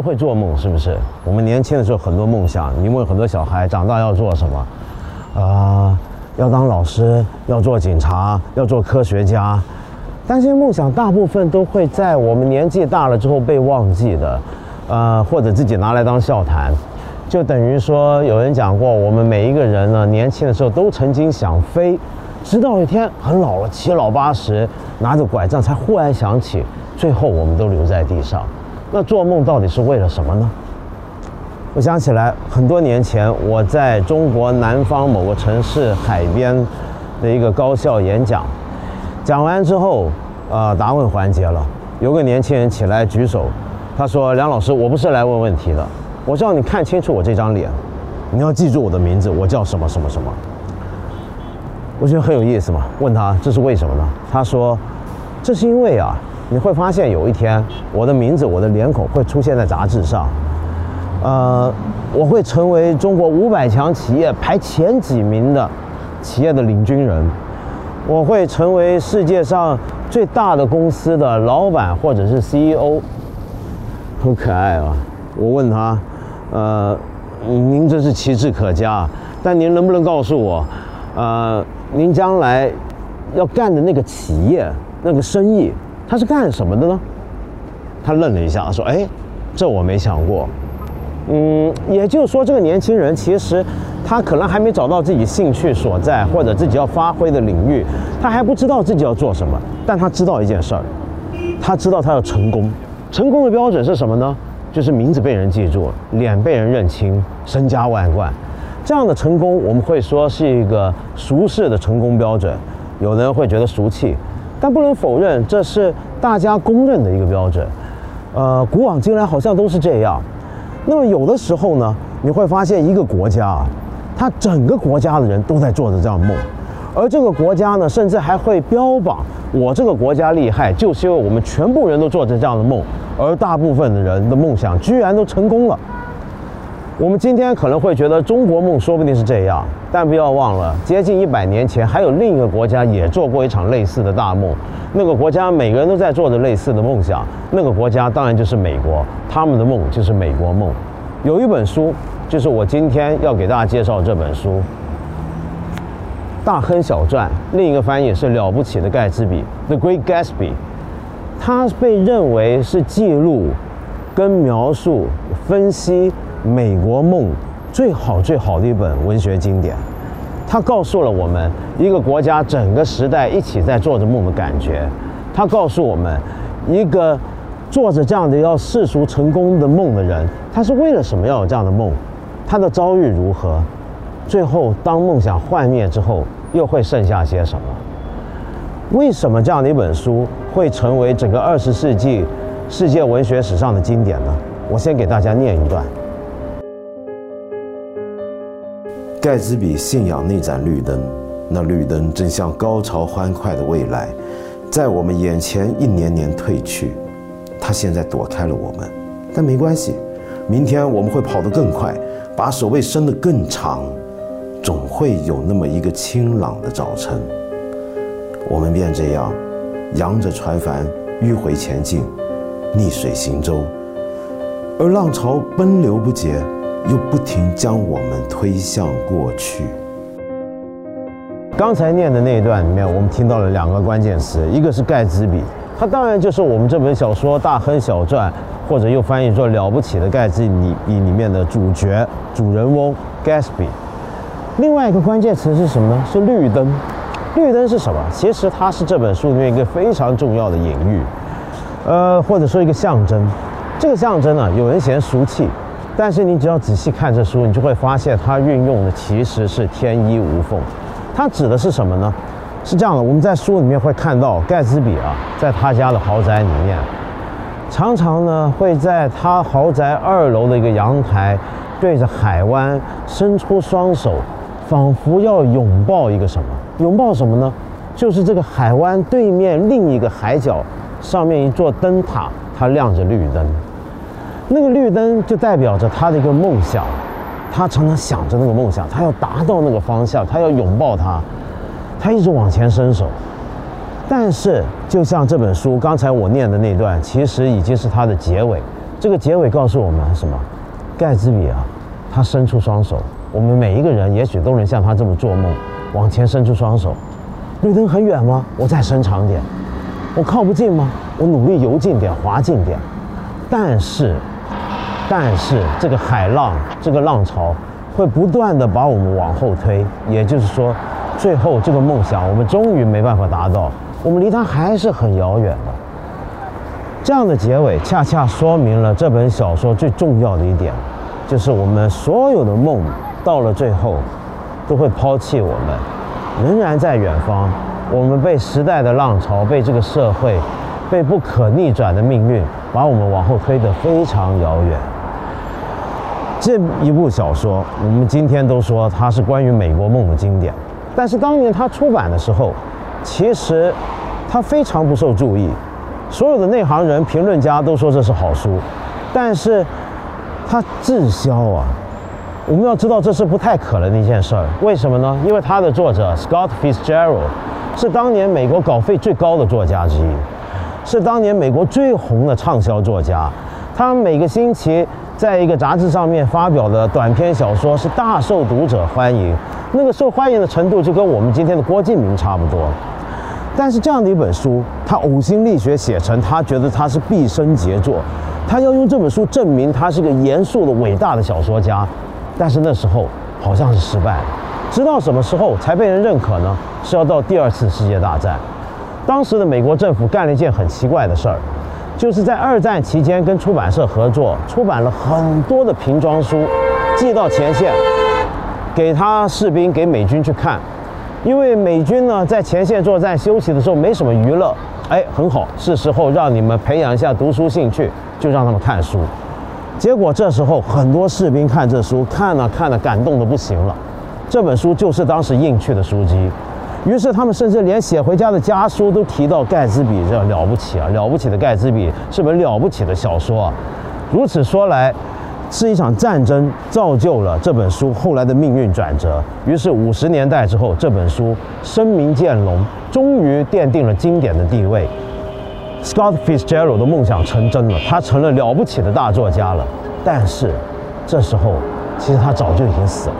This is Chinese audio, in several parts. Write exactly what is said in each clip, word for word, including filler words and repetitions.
都会做梦，是不是？我们年轻的时候很多梦想，你问很多小孩长大要做什么，啊、呃，要当老师，要做警察，要做科学家。但这些梦想大部分都会在我们年纪大了之后被忘记的，呃，或者自己拿来当笑谈。就等于说，有人讲过，我们每一个人呢，年轻的时候都曾经想飞，直到有一天很老了，七老八十，拿着拐杖才忽然想起，最后我们都留在地上。那做梦到底是为了什么呢？我想起来，很多年前我在中国南方某个城市海边的一个高校演讲，讲完之后，呃，答问环节了，有个年轻人起来举手，他说：“梁老师，我不是来问问题的，我叫你看清楚我这张脸，你要记住我的名字，我叫什么什么什么。”我觉得很有意思嘛，问他这是为什么呢？他说：“这是因为啊。”你会发现有一天，我的名字、我的脸孔会出现在杂志上，呃，我会成为中国五百强企业排前几名的企业的领军人，我会成为世界上最大的公司的老板或者是 C E O， 好可爱啊！我问他，呃，您真是奇志可嘉，但您能不能告诉我，呃，您将来要干的那个企业、那个生意？他是干什么的呢？他愣了一下，说：“哎，这我没想过。”嗯，也就是说，这个年轻人其实他可能还没找到自己兴趣所在，或者自己要发挥的领域，他还不知道自己要做什么。但他知道一件事儿，他知道他要成功。成功的标准是什么呢？就是名字被人记住，脸被人认清，身家万贯。这样的成功，我们会说是一个俗世的成功标准。有的人会觉得俗气。但不能否认，这是大家公认的一个标准。呃，古往今来好像都是这样。那么有的时候呢，你会发现一个国家啊，它整个国家的人都在做着这样的梦，而这个国家呢，甚至还会标榜我这个国家厉害，就是因为我们全部人都做着这样的梦，而大部分的人的梦想居然都成功了。我们今天可能会觉得中国梦说不定是这样，但不要忘了，接近一百年前还有另一个国家也做过一场类似的大梦。那个国家每个人都在做着类似的梦想，那个国家当然就是美国，他们的梦就是美国梦。有一本书，就是我今天要给大家介绍这本书，《大亨小传》，另一个翻译是《了不起的盖茨比》 The Great Gatsby。它被认为是记录、跟描述、分析美国梦最好最好的一本文学经典。它告诉了我们一个国家整个时代一起在做着梦的感觉。它告诉我们一个做着这样的要世俗成功的梦的人，他是为了什么要有这样的梦，他的遭遇如何，最后当梦想幻灭之后又会剩下些什么。为什么这样的一本书会成为整个二十世纪世界文学史上的经典呢？我先给大家念一段。 盖茨比信仰那盏绿灯，那绿灯正向高潮欢快的未来，在我们眼前一年年褪去。他现在躲开了我们，但没关系，明天我们会跑得更快，把手背伸得更长，总会有那么一个清朗的早晨，我们便这样扬着船帆迂回前进，逆水行舟，而浪潮奔流不竭，又不停将我们推向过去。 刚才念的那一段里面，我们听到了两个关键词，一个是盖茨比，他当然就是我们这本小说《大亨小传》，或者又翻译作《了不起的盖茨比》里面的主角、主人翁 Gatsby。另外一个关键词是什么呢？是绿灯。绿灯是什么？其实它是这本书里面一个非常重要的隐喻，呃，或者说一个象征。这个象征呢，有人嫌俗气，但是你只要仔细看这书，你就会发现它运用的其实是天衣无缝。它指的是什么呢？是这样的，我们在书里面会看到盖茨比啊，在他家的豪宅里面，常常呢会在他豪宅二楼的一个阳台，对着海湾伸出双手，仿佛要拥抱一个什么？拥抱什么呢？就是这个海湾对面另一个海角上面一座灯塔，它亮着绿灯。那个绿灯就代表着他的一个梦想，他常常想着那个梦想，他要达到那个方向，他要拥抱它，他一直往前伸手。但是就像这本书刚才我念的那段，其实已经是它的结尾。 这个结尾告诉我们什么？盖茨比啊，他伸出双手，我们每一个人也许都能像他这么做梦，往前伸出双手。绿灯很远吗？我再伸长点。我靠不近吗？我努力游近点，滑近点。但是，但是这个海浪，这个浪潮会不断的把我们往后推，也就是说，最后这个梦想我们终于没办法达到，我们离它还是很遥远的。这样的结尾恰恰说明了这本小说最重要的一点，就是我们所有的梦到了最后都会抛弃我们，仍然在远方。我们被时代的浪潮，被这个社会，被不可逆转的命运把我们往后推得非常遥远。这一部小说我们今天都说它是关于美国梦的经典，但是当年它出版的时候，其实它非常不受注意，所有的内行人评论家都说这是好书，但是它滞销啊。我们要知道这是不太可能的一件事儿，为什么呢？因为它的作者 Scott Fitzgerald 是当年美国稿费最高的作家之一，是当年美国最红的畅销作家。他每个星期在一个杂志上面发表的短篇小说是大受读者欢迎，那个受欢迎的程度就跟我们今天的郭敬明差不多。但是这样的一本书，他呕心沥血写成，他觉得他是毕生杰作，他要用这本书证明他是个严肃的伟大的小说家。但是那时候好像是失败了，直到什么时候才被人认可呢？是要到第二次世界大战。当时的美国政府干了一件很奇怪的事儿，就是在二战期间跟出版社合作，出版了很多的瓶装书，寄到前线，给他士兵、给美军去看。因为美军呢在前线作战休息的时候没什么娱乐，哎，很好，是时候让你们培养一下读书兴趣，就让他们看书。结果这时候很多士兵看这书，看了看了感动得不行了。这本书就是当时印去的书籍，于是他们甚至连写回家的家书都提到盖茨比这了不起啊，了不起的盖茨比是本了不起的小说啊。如此说来，是一场战争造就了这本书后来的命运转折。于是五十年代之后，这本书声名渐隆，终于奠定了经典的地位。Scott Fitzgerald 的梦想成真了，他成了了不起的大作家了。但是，这时候其实他早就已经死了。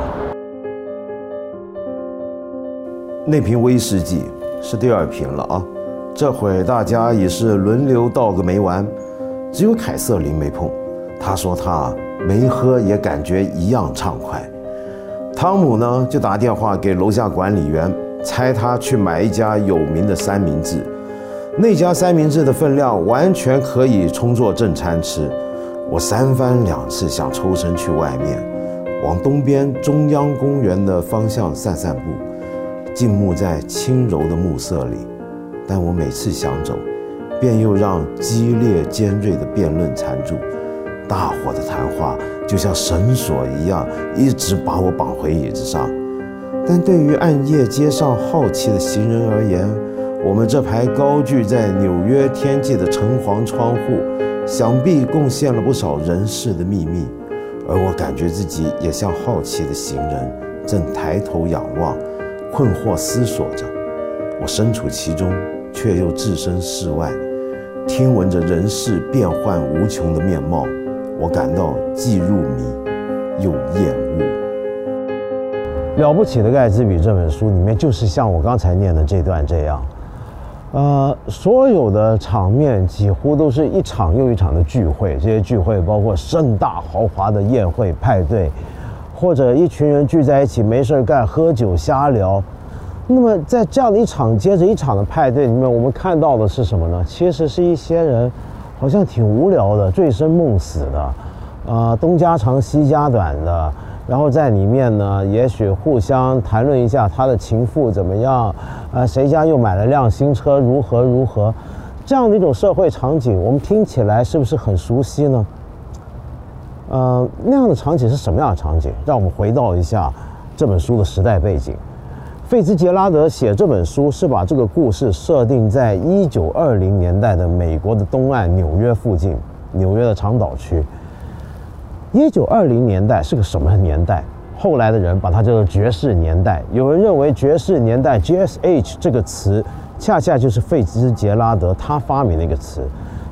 那瓶威士忌是第二瓶了啊，这会大家也是轮流倒个没完，只有凯瑟琳没碰。他说他没喝也感觉一样畅快。汤姆呢就打电话给楼下管理员，猜他去买一家有名的三明治。那家三明治的分量完全可以充作正餐吃。我三番两次想抽身去外面，往东边中央公园的方向散散步，静沐在轻柔的暮色里。但我每次想走，便又让激烈尖锐的辩论缠住。大伙的谈话就像绳索一样，一直把我绑回椅子上。但对于暗夜街上好奇的行人而言，我们这排高踞在纽约天际的橙黄窗户，想必贡献了不少人世的秘密。而我感觉自己也像好奇的行人，正抬头仰望，困惑思索着。我身处其中，却又置身事外，听闻着人世变幻无穷的面貌，我感到既入迷又厌恶。 了不起的盖茨比这本书里面，就是像我刚才念的这段这样。呃，所有的场面几乎都是一场又一场的聚会，这些聚会包括盛大豪华的宴会派对，或者一群人聚在一起没事干喝酒瞎聊。那么在这样的一场接着一场的派对里面，我们看到的是什么呢？其实是一些人好像挺无聊的，醉生梦死的，呃，东家长西家短的。然后在里面呢，也许互相谈论一下他的情妇怎么样，呃，谁家又买了辆新车，如何如何，这样的一种社会场景，我们听起来是不是很熟悉呢？呃，那样的场景是什么样的场景？让我们回到一下这本书的时代背景。费兹杰拉德写这本书是把这个故事设定在一九二零年代的美国的东岸纽约附近，纽约的长岛区。一九二零年代是个什么年代？后来的人把它叫做爵士年代。有人认为爵士年代 J S H 这个词，恰恰就是费兹杰拉德他发明的一个词。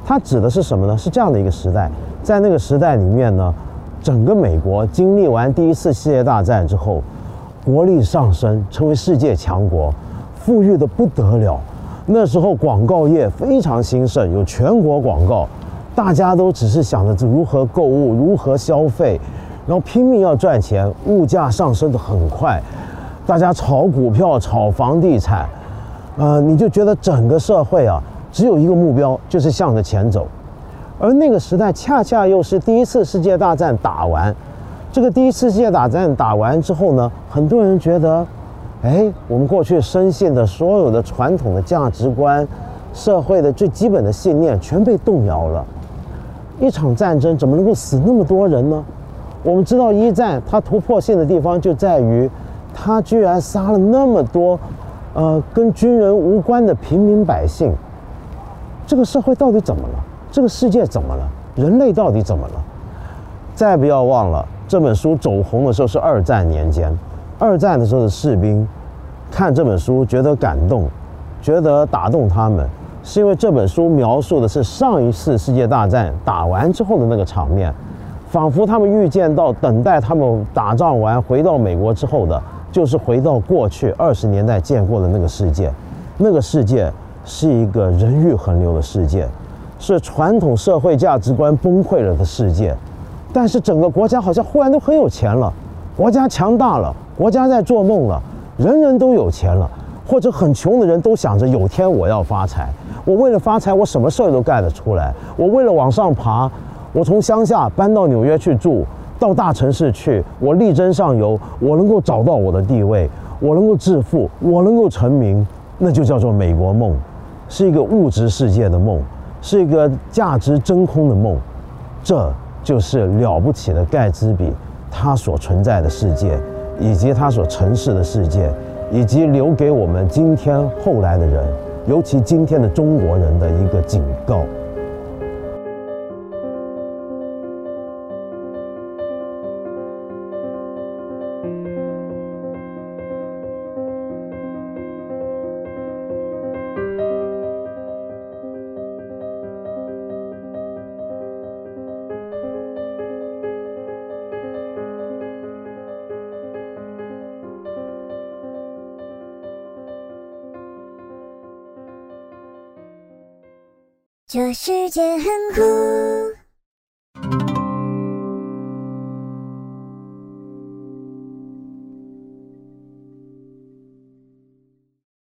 它指的是什么呢？是这样的一个时代，在那个时代里面呢，整个美国经历完第一次世界大战之后，国力上升，成为世界强国，富裕的不得了。那时候广告业非常兴盛，有全国广告，大家都只是想着如何购物、如何消费，然后拼命要赚钱，物价上升得很快，大家炒股票、炒房地产，呃，你就觉得整个社会啊，只有一个目标，就是向着钱走。而那个时代恰恰又是第一次世界大战打完，这个第一次世界大战打完之后呢，很多人觉得，哎，我们过去深信的所有的传统的价值观、社会的最基本的信念全被动摇了。一场战争怎么能够死那么多人呢？我们知道一战它突破性的地方就在于，它居然杀了那么多，呃，跟军人无关的平民百姓。这个社会到底怎么了？这个世界怎么了？人类到底怎么了？再不要忘了，这本书走红的时候是二战年间，二战的时候的士兵看这本书觉得感动，觉得打动他们，是因为这本书描述的是上一次世界大战打完之后的那个场面，仿佛他们预见到，等待他们打仗完回到美国之后的，就是回到过去二十年代见过的那个世界。那个世界是一个人欲横流的世界，是传统社会价值观崩溃了的世界。但是整个国家好像忽然都很有钱了，国家强大了，国家在做梦了，人人都有钱了，或者很穷的人都想着有天我要发财，我为了发财我什么事儿都干得出来，我为了往上爬，我从乡下搬到纽约去住，到大城市去，我力争上游，我能够找到我的地位，我能够致富，我能够成名，那就叫做美国梦，是一个物质世界的梦，是一个价值真空的梦。这就是了不起的盖茨比他所存在的世界，以及他所呈现的世界，以及留给我们今天后来的人，尤其今天的中国人的一个警告。 这世界很酷。